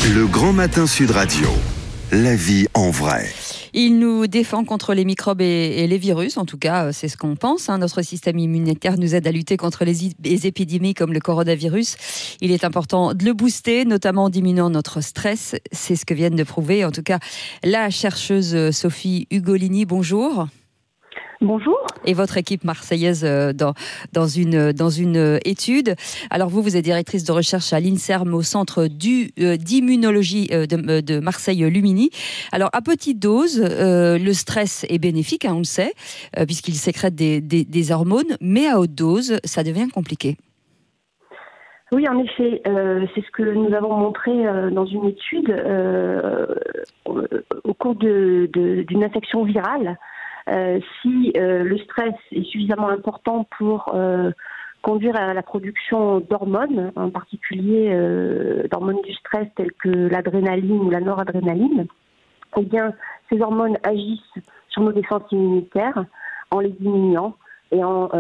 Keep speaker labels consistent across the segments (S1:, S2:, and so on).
S1: Le Grand Matin Sud Radio. La vie en vrai.
S2: Il nous défend contre les microbes et les virus, en tout cas c'est ce qu'on pense. Notre système immunitaire nous aide à lutter contre les épidémies comme le coronavirus. Il est important de le booster, notamment en diminuant notre stress. C'est ce que viennent de prouver, en tout cas, la chercheuse Sophie Ugolini. Bonjour.
S3: Bonjour.
S2: Et votre équipe marseillaise dans une étude. Alors vous êtes directrice de recherche à l'INSERM au centre d'immunologie de Marseille-Lumini. Alors à petite dose, le stress est bénéfique, on le sait, puisqu'il sécrète des hormones, mais à haute dose, ça devient compliqué.
S3: Oui, en effet, c'est ce que nous avons montré dans une étude au cours d'une infection virale. Si le stress est suffisamment important pour conduire à la production d'hormones, en particulier d'hormones du stress telles que l'adrénaline ou la noradrénaline, eh bien, ces hormones agissent sur nos défenses immunitaires en les diminuant et en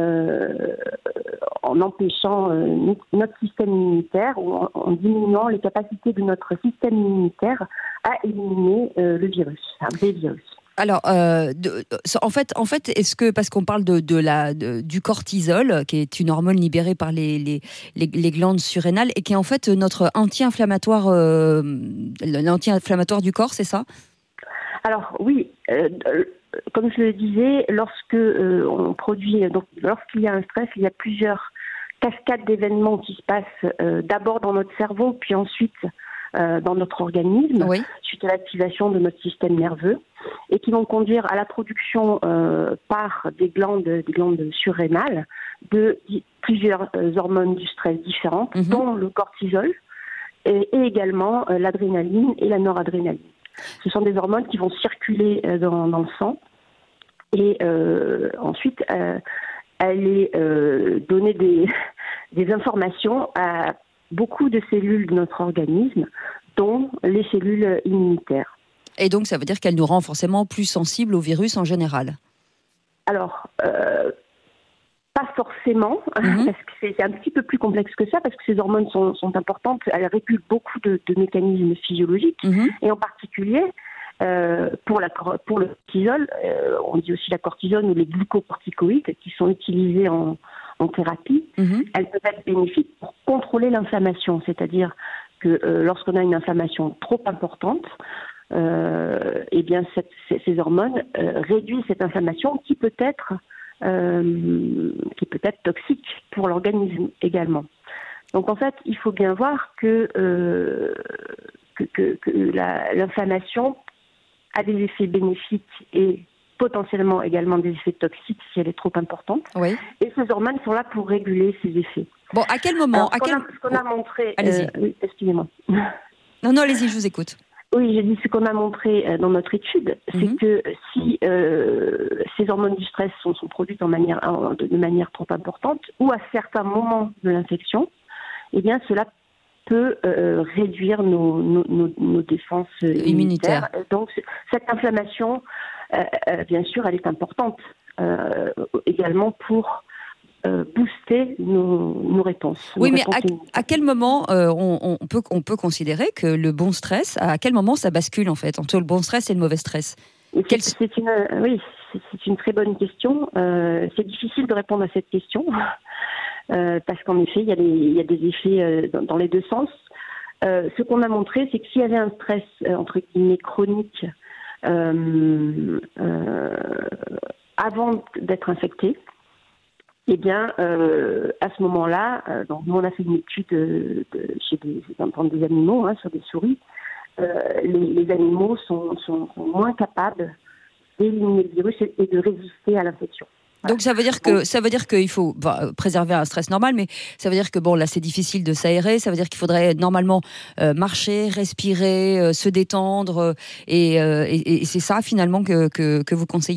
S3: empêchant notre système immunitaire ou en diminuant les capacités de notre système immunitaire à éliminer le virus, des virus.
S2: Alors, en fait, est-ce que, parce qu'on parle du cortisol, qui est une hormone libérée par les glandes surrénales et qui est en fait notre anti-inflammatoire, l'anti-inflammatoire du corps, c'est ça ? Alors
S3: oui, comme je le disais, lorsqu'il y a un stress, il y a plusieurs cascades d'événements qui se passent d'abord dans notre cerveau, puis ensuite dans notre organisme, oui, suite à l'activation de notre système nerveux, et qui vont conduire à la production par des glandes surrénales de plusieurs hormones du stress différentes, dont le cortisol et également l'adrénaline et la noradrénaline. Ce sont des hormones qui vont circuler dans le sang et ensuite aller donner des informations à beaucoup de cellules de notre organisme, dont les cellules immunitaires.
S2: Et donc, ça veut dire qu'elle nous rend forcément plus sensibles au virus en général ?
S3: Alors, pas forcément, parce que c'est un petit peu plus complexe que ça, parce que ces hormones sont importantes. Elles régulent beaucoup de mécanismes physiologiques, et en particulier, pour le cortisol, on dit aussi la cortisone ou les glucocorticoïdes, qui sont utilisés en thérapie, elles peuvent être bénéfiques pour contrôler l'inflammation. C'est-à-dire que lorsqu'on a une inflammation trop importante, eh bien ces hormones réduisent cette inflammation qui peut être toxique pour l'organisme également. Donc en fait, il faut bien voir que l'inflammation a des effets bénéfiques et potentiellement également des effets toxiques si elle est trop importante. Oui. Et ces hormones sont là pour réguler ces effets.
S2: Bon, à quel moment ?
S3: Ce qu'on a montré...
S2: Allez-y.
S3: Excusez-moi.
S2: Non, allez-y, je vous écoute.
S3: Oui, j'ai dit ce qu'on a montré dans notre étude, c'est que si ces hormones du stress sont produites de manière trop importante ou à certains moments de l'infection, eh bien cela peut réduire nos défenses immunitaires. Donc cette inflammation, bien sûr, elle est importante également pour booster nos réponses.
S2: Oui, mais à quel moment on peut considérer que le bon stress, à quel moment ça bascule en fait entre le bon stress et le mauvais stress ?
S3: C'est une très bonne question. C'est difficile de répondre à cette question parce qu'en effet, il y a des effets dans les deux sens. Ce qu'on a montré, c'est que s'il y avait un stress entre guillemets chronique avant d'être infecté, eh bien, à ce moment-là, donc nous on a fait une étude dans des animaux, sur des souris. Les animaux sont moins capables d'éliminer le virus et de résister à l'infection. Voilà.
S2: Donc ça veut dire qu'il faut préserver un stress normal, mais ça veut dire que là c'est difficile de s'aérer. Ça veut dire qu'il faudrait normalement marcher, respirer, se détendre, et c'est ça finalement que vous conseillez ?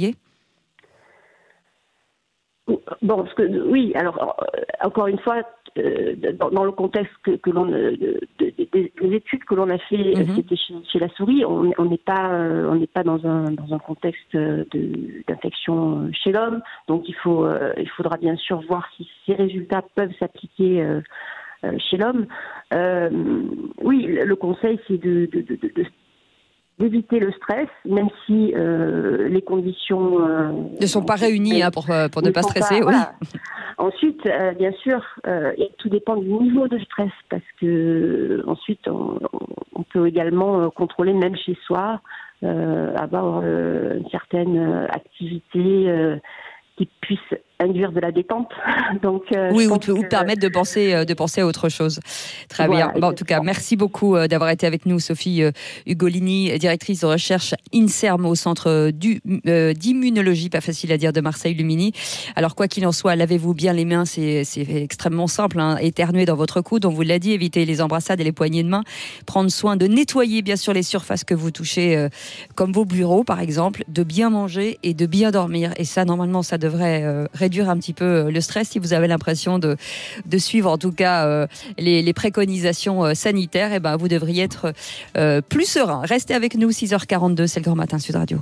S3: Bon, oui. Alors, encore une fois, dans le contexte des études que l'on a fait, c'était chez la souris. On n'est pas dans un contexte d'infection chez l'homme. Donc, il faudra bien sûr voir si ces résultats peuvent s'appliquer chez l'homme. Oui, le conseil, c'est d'éviter le stress, même si les conditions
S2: ne sont pas réunies pour ne pas stresser. Oui.
S3: Voilà. Ensuite, bien sûr, tout dépend du niveau de stress, parce que ensuite, on peut également contrôler, même chez soi, avoir une certaine activité qui puisse induire de la détente. Donc,
S2: oui, ou permettre de penser à autre chose. Très bien. Bon, en tout cas, merci beaucoup d'avoir été avec nous, Sophie Ugolini, directrice de recherche INSERM au centre d'immunologie, pas facile à dire, de Marseille-Lumini. Alors, quoi qu'il en soit, lavez-vous bien les mains, c'est extrêmement simple. Éternuer dans votre coude, on vous l'a dit, éviter les embrassades et les poignées de main, prendre soin de nettoyer bien sûr les surfaces que vous touchez, comme vos bureaux par exemple, de bien manger et de bien dormir. Et ça, normalement, ça devrait réduire un petit peu le stress si vous avez l'impression de suivre en tout cas les préconisations sanitaires. Et ben vous devriez être plus serein. Restez avec nous, 6h42, c'est le Grand Matin Sud Radio.